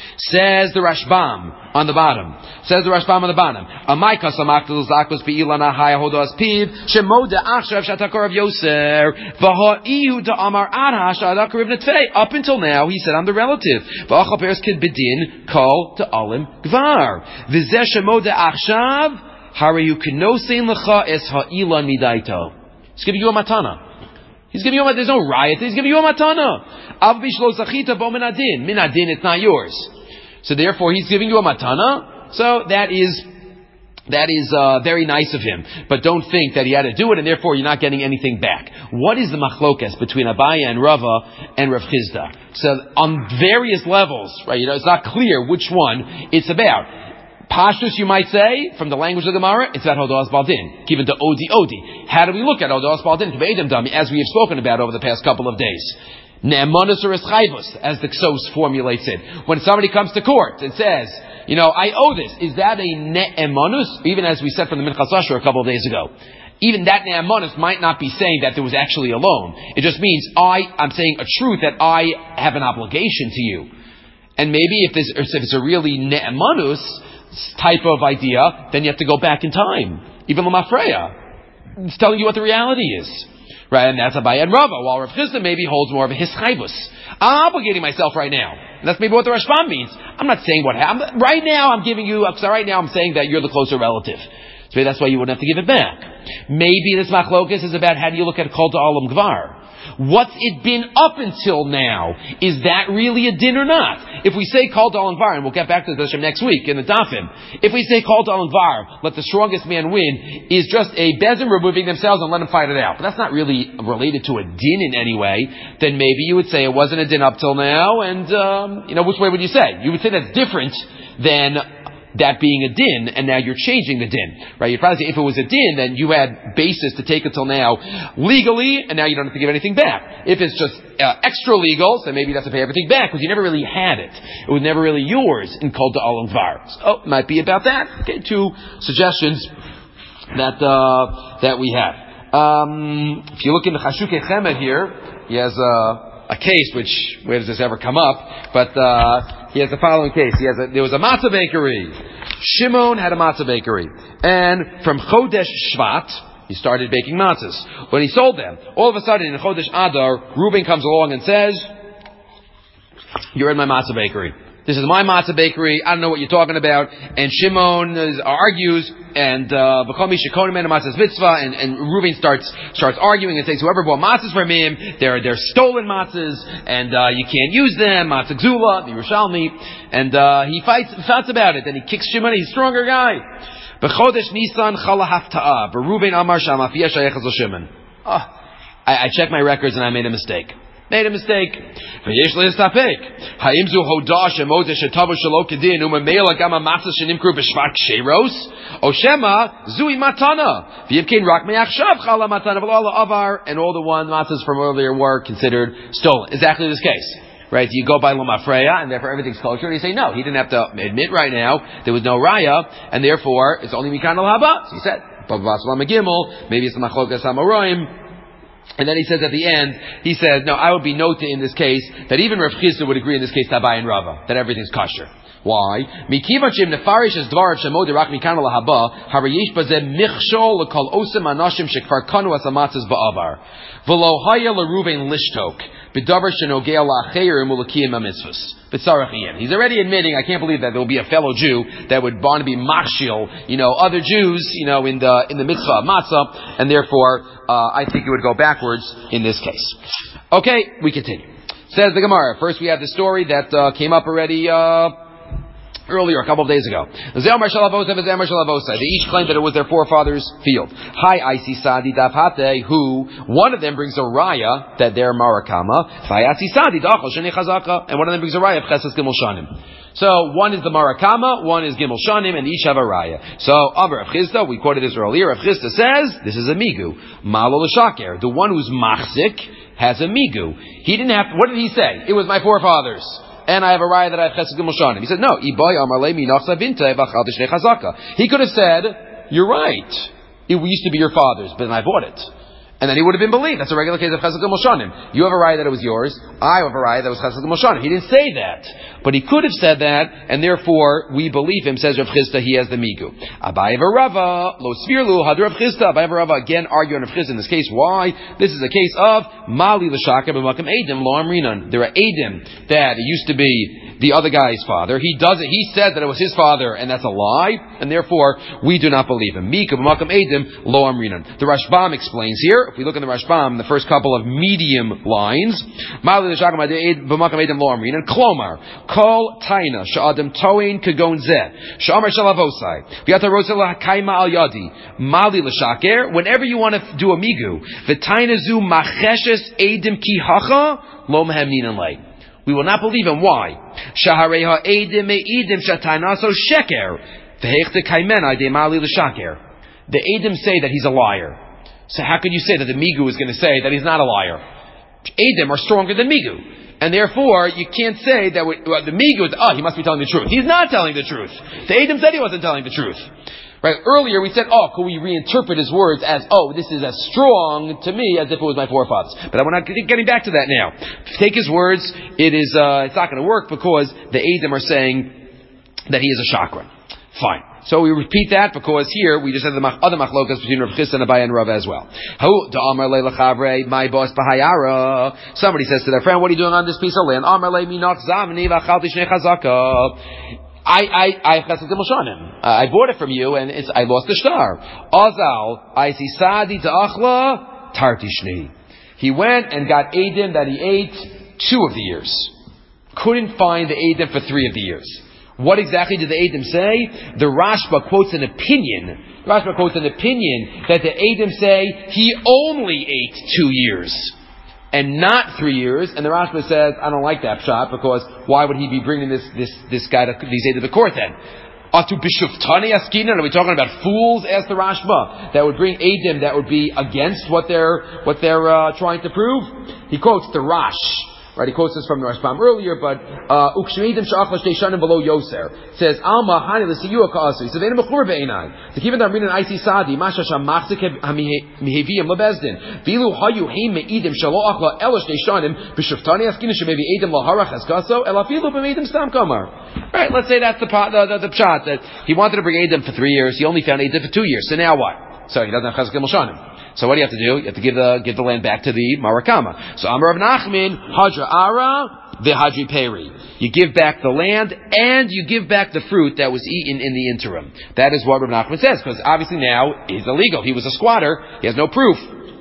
Says the Rashbam on the bottom. Says the Rashbam on the bottom. Amai kasamaktul zakos beilana haya hodas piv shemoda achshav shatakor of Yoser v'ha'ihu da'amar adha shadakor of Netvei. Up until now, he said, I'm the relative. V'achal peres kid bedin kol ta'alim gvar. V'zeh shemoda achshav harayu kenosein lecha es ha'ilan midaito. He's giving you a matana. He's giving you a, there's no riot. He's giving you a matana. Av bishlo zachita bo minadin. Minadin, it's not yours. So therefore, he's giving you a matana. So that is, that is, uh, very nice of him. But don't think that he had to do it, and therefore you're not getting anything back. What is the machlokas between Abaya and Rava and Rav Chizda? So on various levels, right, you know, it's not clear which one it's about. Pashtus, you might say, from the language of the Gemara, it's about Hodas Baldin, given to Odi Odi. How do we look at Hodas Baldin, as we have spoken about over the past couple of days? Ne'emanus or eschayvus, as the Ksos formulates it. When somebody comes to court and says, you know, I owe this, is that a ne'emanus? Even as we said from the Minchas Asher a couple of days ago. Even that ne'emanus might not be saying that there was actually a loan. It just means I, I'm saying a truth that I have an obligation to you. And maybe if, there's, if it's a really ne'emanus type of idea, then you have to go back in time. Even Lamafreya. It's telling you what the reality is. Right, and that's Abaye and Rava, while Rav Chizda maybe holds more of a hischayvus. I'm obligating myself right now. And that's maybe what the Rashbam means. I'm not saying what happened. Right now I'm giving you, because right now I'm saying that you're the closer relative. So maybe that's why you wouldn't have to give it back. Maybe this machlokas is about how do you look at kol ta'alam gvar. What's it been up until now? Is that really a din or not? If we say kol ta'alam gvar, and we'll get back to this next week in the dafim. If we say kol ta'alam gvar, let the strongest man win, is just a bezin removing themselves and let them fight it out. But that's not really related to a din in any way. Then maybe you would say it wasn't a din up till now, and um, you know, which way would you say? You would say that's different than that being a din, and now you're changing the din, right? You'd probably say if it was a din, then you had basis to take it till now legally, and now you don't have to give anything back. If it's just uh, extra legal, so maybe you have to pay everything back, because you never really had it. It was never really yours in Kol Ta'alam Dvar. So, it might be about that. Okay, two suggestions that, uh, that we have. Um, if you look in the Chashukei Chemed here, he has a, a case, which, where does this ever come up? But, uh, he has the following case. He has a, there was a matzah bakery. Shimon had a matzah bakery. And from Chodesh Shvat, he started baking matzahs. When he sold them, all of a sudden in Chodesh Adar, Reuben comes along and says, you're in my matzah bakery. This is my matzah bakery. I don't know what you're talking about. And Shimon is, argues, and V'chomi shekonim and matzahs mitzvah, and and Reuben starts starts arguing and says, whoever bought matzahs from him, they're they're stolen matzahs, and uh, you can't use them. Matzah gzula, the Yerushalmi, and uh, he fights fights about it. Then he kicks Shimon. He's a stronger guy. B'chodesh Nisan chala hafta'a. Reuben amar shamafiyah shayechaz l'Shimon. I checked my records and I made a mistake. Made a mistake. V'yesh le'istapek. Ha'imzu hodah shemodeh shetavu shelo kedin u'memela gam ha'matzah shenimkru b'shvat ksheros oshema zui matana v'yivkein rak me'achshav chala matana v'lo avar, and all the one matzahs from earlier were considered stolen. Exactly this case. Right? You go by Lomafreya, and therefore everything's kosher, and you say, no, he didn't have to admit right now, there was no raya, and therefore it's only Mikan al-Haba. So he said, maybe it's the Machlokas HaMaroim. And then he says at the end, he says, no, I would be noted in this case that even Rav Chizda would agree in this case, Tabai and Rava, that everything's kosher. Why? Mikivan shem nefarish es dvar shemod rak mikan lahaba harayish bazeh michshol lekol osem anashim shekfar kanu as amatzes ba'avar v'lo haya leruven lishtok b'davar shenogea la'acheir mulakiyim hamitzvos b'tzarachiyim. He's already admitting, I can't believe that there will be a fellow Jew that would want to be machshil, you know, other Jews, you know, in the in the mitzvah of matzah, and therefore uh, I think it would go backwards in this case. Okay, we continue. Says the Gemara. First, we have the story that uh, came up already. Uh, Earlier, a couple of days ago. They each claimed that it was their forefathers' field. Hi, Isi Sadi Dafhate, who, one of them brings a raya that they're Marakama. And one of them brings a raya of Chesed Gimel Shanim. So, one is the Marakama, one is Gimel Shanim, and each have a raya. So, Amar Rav Chizda, we quoted this earlier, Rav Chizda says, this is a migu. Malo l'shaker. The one who's machzik has a migu. He didn't have, what did he say? It was my forefathers. And I have a raya that I have Chesed Gimel Shanim. He said, no. He could have said, you're right. It used to be your father's, but then I bought it. And then he would have been believed. That's a regular case of Chesed Gimel Shanim. You have a raya that it was yours. I have a raya that was Chesed Gimel Shanim. He didn't say that. But he could have said that, and therefore we believe him, says Rav Chisda, he has the migu. Abaye v'Rava, lo svirlu, had Rav Chisda. Abaye v'Rava, again arguing Rav Chisda in this case. Why? This is a case of Mali l'shaker b'makam Edim lo amrinan. There are Edim that it used to be the other guy's father. He does it. He said that it was his father, and that's a lie, and therefore we do not believe him. Mika b'makam Edim lo amrinan. The Rashbam explains here. If we look in the Rashbam, the first couple of medium lines, Mali l'shaker b'makam Edim lo amrinan. Klomar. Kol taina sha'adam toin kagon zeh sha'amar shalavosai v'yata rosela kaima al yadi mali l'shaker. Whenever you want to do a migu, v'taina zu macheshes edim ki hacha lo mehemninan lei. We will not believe him. Why? Shaharei ha'edim me'idim shataina so sheker v'heichte kaimena de mali l'shaker. The edim say that he's a liar. So how could you say that the migu is going to say that he's not a liar? Edim are stronger than migu. And therefore, you can't say that we, well, the migu is, oh, he must be telling the truth. He's not telling the truth. The Edom said he wasn't telling the truth. Right? Earlier we said, oh, could we reinterpret his words as, oh, this is as strong to me as if it was my forefathers. But we're not getting back to that now. If you take his words, it is, uh, it's not going to work because the Edom are saying that he is a shakran. Fine. So we repeat that because here we just have the other machlokas between Rav Chisda and Abaye and Rav as well. My boss Bahayara. Somebody says to their friend, "What are you doing on this piece of land?" I I I Chesed Gimel Shanim. I bought it from you and it's I lost the shtar. Azal I see Sadi Ta'achla Tartishni. He went and got Edim that he ate two of the years. Couldn't find the Edim for three of the years. What exactly did the Edim say? The Rashba quotes an opinion. The Rashba quotes an opinion that the Edim say he only ate two years and not three years. And the Rashba says, I don't like that pshat because why would he be bringing this this this guy to these Edim to the court then? Atu bishuftani askinan? Are we talking about fools? Asked the Rashba. That would bring Edim that would be against what they're what they're uh, trying to prove. He quotes the Rash. Right, he quotes this from the Rashbam earlier, but Ukshmidim Sha'achla Shtei Shanim Below Yoser says Alma Hani L'Siyua Ka'asu. He says Ve'enim B'chur Be'enai. To keep it down, reading I C Sadi Masha Sham Machzik Miheviyim Lebezdin Vilu Hayu Heim Me'idim Shalo Achla Ela Shtei Shanim B'Shuftani Askina Shemevi Edim Laharach Eskaso Ela Filu B'Me'idim Stam Kamar. Right, let's say that's the the, the, the pshat that he wanted to bring Edim for three years. He only found Edim for two years. So now what? So he doesn't have Chesed Gimel Shanim. So what do you have to do? You have to give the give the land back to the Marakama. So Amar Rav Nachman, Hadra Ara, the Hadri Peri. You give back the land and you give back the fruit that was eaten in the interim. That is what Rav Nachman says, because obviously now he's illegal. He was a squatter. He has no proof.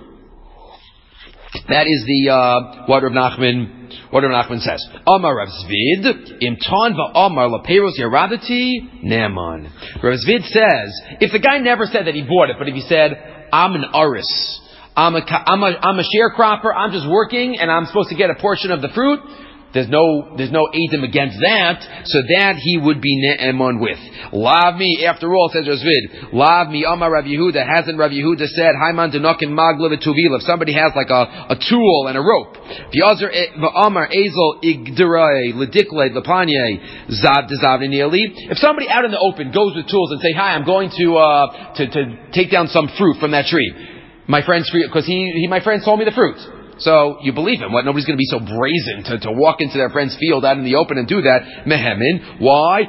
That is the uh, what Rav Nachman what Rav Nachman says. Amar Rav Zvid, Imtan va'amar laperos yaradati neman. Rav Zvid says, if the guy never said that he bought it, but if he said, I'm an aris. I'm a, I'm a, I'm a sharecropper. I'm just working and I'm supposed to get a portion of the fruit. There's no, there's no Edom against that. So that he would be ne'eman with. Lav me, after all, says Razvid. Lav me, Amar Rav Yehuda. Hasn't Rav Yehuda said, Haiman denokin magla v'tuvil. If somebody has like a, a tool and a rope. V'yazar v'amar ezel igdirai l'diklei l'panye zav dezav ne'eli. If somebody out in the open goes with tools and say, hi, I'm going to, uh, to, to take down some fruit from that tree. My friend's free, because he, he, my friend told me the fruit. So you believe him. What? Nobody's going to be so brazen to, to walk into their friend's field out in the open and do that. Mehemin. Why?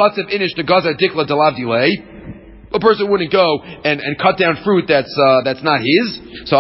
A person wouldn't go and, and cut down fruit that's uh, that's not his. So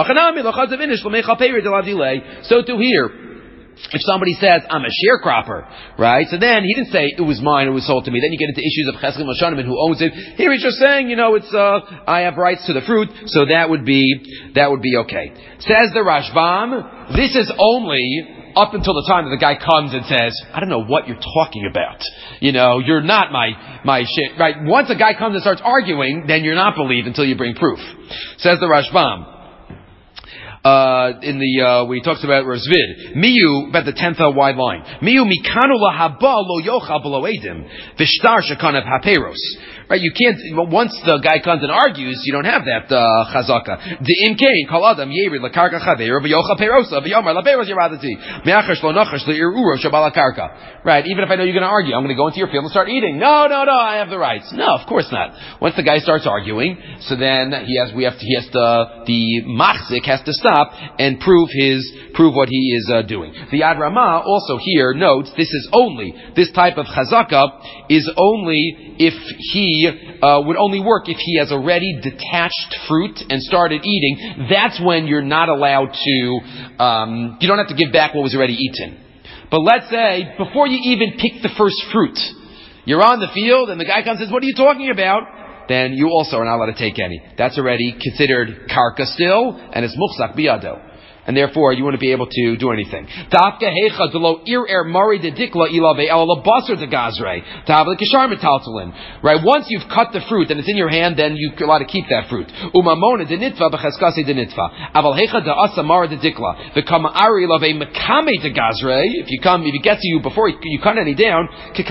so to here. If somebody says, I'm a sharecropper, right? So then, he didn't say, it was mine, it was sold to me. Then you get into issues of Chesed Gimel Shanim and who owns it. Here he's just saying, you know, it's, uh, I have rights to the fruit, so that would be, that would be okay. Says the Rashbam, this is only up until the time that the guy comes and says, I don't know what you're talking about. You know, you're not my, my shit, right? Once a guy comes and starts arguing, then you're not believed until you bring proof. Says the Rashbam, uh, in the, uh, where he talks about Razvid, Miyu, about the tenth uh, wide line. Miyu mikanu lahaba lo yochal below edim, v'shtar shekanav haperos. Right, you can't, once the guy comes and argues, you don't have that, uh, chazaka. The imkain, kol adam yerid lakarka chaveir, v'yochal perosa, v'yomar laperos yeradati, me'achash lo nachash le'iruro shabala karka. Right, even if I know you're going to argue, I'm going to go into your field and start eating. No, no, no, I have the rights. No, of course not. Once the guy starts arguing, so then he has, we have to, he has to, the machzik has to stop and prove his, prove what he is uh, doing. The Yad Ramah also here notes, this is only, this type of chazaka is only if he Uh, would only work if he has already detached fruit and started eating. That's when you're not allowed to, um, you don't have to give back what was already eaten. But let's say, before you even pick the first fruit, you're on the field and the guy comes and says, what are you talking about? Then you also are not allowed to take any. That's already considered karka still, and it's muchzak biyado. And therefore, you wouldn't be able to do anything. Right? Once you've cut the fruit and it's in your hand, then you're allowed to keep that fruit. If you come, if it gets to you before you cut any down,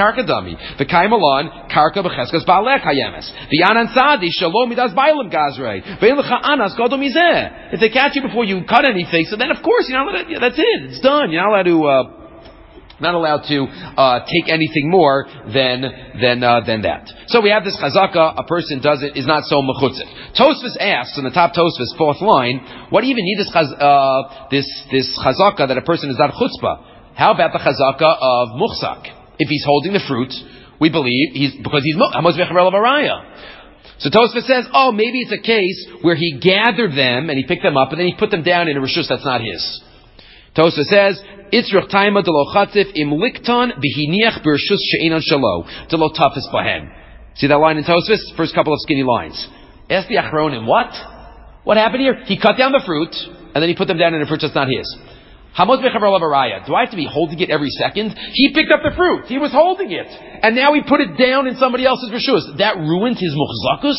if they catch you before you cut anything, so then of course you're not allowed to, that's it, it's done. You're not allowed to, uh, not allowed to uh, take anything more than than uh, than that. So we have this chazaka. A person does it is not so mechutzik. Tosfos asks in the top Tosfos fourth line, what do you even need this chaz, uh, this this chazaka that a person is not chutzpah? How about the chazaka of muchzak? If he's holding the fruit, we believe he's because he's amos v'charel of araya. So Tosfos says, oh, maybe it's a case where he gathered them and he picked them up and then he put them down in a reshus that's not his. Tosfos says, Itzrich taima delo chatzif im likton b'hiniach b'reshus she'enon shalo delo tafis bahen. See that line in Tosfos? First couple of skinny lines. Ask the Achronim, what? What happened here? He cut down the fruit and then he put them down in a fruit that's not his. Hamos v'chavrol avaraya. Do I have to be holding it every second? He picked up the fruit. He was holding it. And now he put it down in somebody else's reshus. That ruined his muchzakus?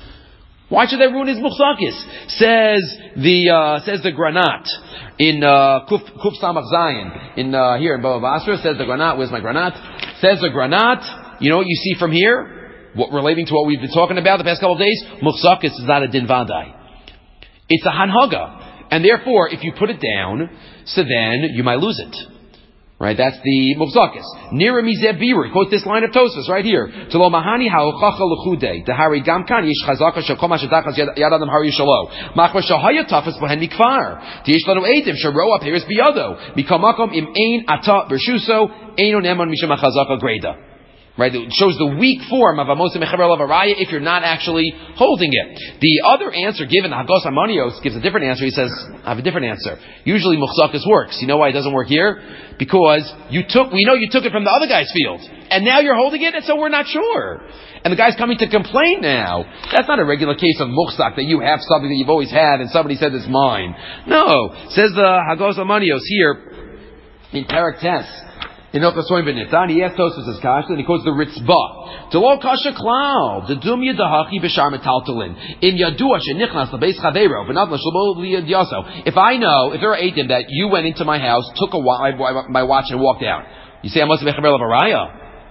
Why should that ruin his muchzakus? Says the, uh, says the Granat. In, uh, Kuf, Kuf Samach Zayin. In, uh, here in Bava Basra. Says the Granat. Where's my Granat? Says the Granat. You know what you see from here? What, relating to what we've been talking about the past couple of days? Muchzakus is not a din vadai. It's a hanhaga. And therefore, if you put it down, so then you might lose it. Right? That's the mufzakis. Nira mizeh biru. Quote this line of Tosfos right here. Telo mahani ha'ochacha l'chude. Dehari gam kan yish chazaka shekol ma shedachas yad adam hari shalo. Machma shahaya tafas b'hen mikvar. Tiyesh lanu eitim sharoa peris biyado. Mikam makom im ein ata bershuso eino nemon misham ha'chazaka greda. Right, it shows the weak form of a Moshe Mechaber of a Raya if you're not actually holding it. The other answer given, Hagos Amanios gives a different answer. He says, I have a different answer. Usually Muchzakas works. You know why it doesn't work here? Because you took, we know you took it from the other guy's field. And now you're holding it, and so we're not sure. And the guy's coming to complain now. That's not a regular case of Muchzak, that you have something that you've always had and somebody said it's mine. No. Says the Hagos Amanios here, in Parak Tes, in Ochasoin B'Nitan, he asks Tosfos his kasha, and he quotes the Ritzbah. To lo kasha klal, the dumya dahachi b'shar metaltalin. In yadua shenichnas lebeis chaveiro, v'nad l'shlomo liyadyaso. If I know, if there are eighteen that you went into my house, took a wa- my watch and walked out, you say I must have been chaver of a raya.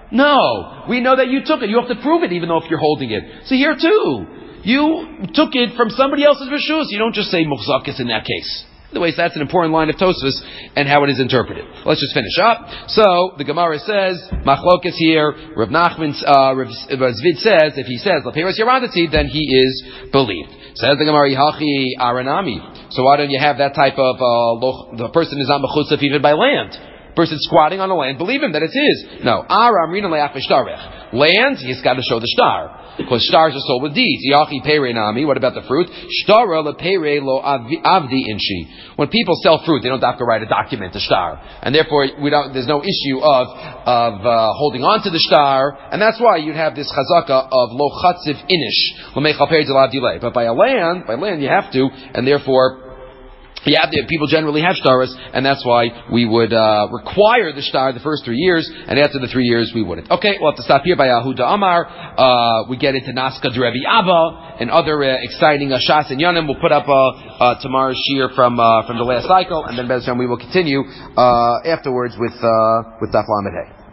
No, we know that you took it. You have to prove it, even though if you're holding it. So here too, you took it from somebody else's reshus. You don't just say muchzakis in that case. Anyway, so that's an important line of Tosfos and how it is interpreted. Let's just finish up. So the Gemara says, Machlokes here, Rav Nachman, uh, Rav Zvid says, if he says, Laperos Yaradati, then he is believed. Says the Gemara, Yihachi Aranami. So why don't you have that type of, uh, loch, the person is not mechutzaf even by land? Person squatting on the land, believe him that it's his. No. Aram Rina Leach V'Shtarech. Land, he's got to show the star. Because stars are sold with deeds. Yachi Pere Nami. What about the fruit? Shtara Le Pere Lo Avdi Inshi. When people sell fruit, they don't have to write a document, a star. And therefore, we don't, there's no issue of, of, uh, holding on to the star. And that's why you'd have this chazaka of Lo Chatziv Inish. Lo Mechal Pere Del Avdi Le. But by a land, by land you have to, and therefore, Yeah, people generally have shtaras, and that's why we would uh, require the shtar the first three years, and after the three years we wouldn't. Okay, we'll have to stop here by Yehuda Amar. Uh, we get into Naska D'Rebbe Abba and other uh, exciting uh, Shas and Yanim. We'll put up uh, uh, tomorrow's shir from uh, from the last cycle, and then Bez Hashem we will continue uh, afterwards with uh, with Daf Lamed Hey.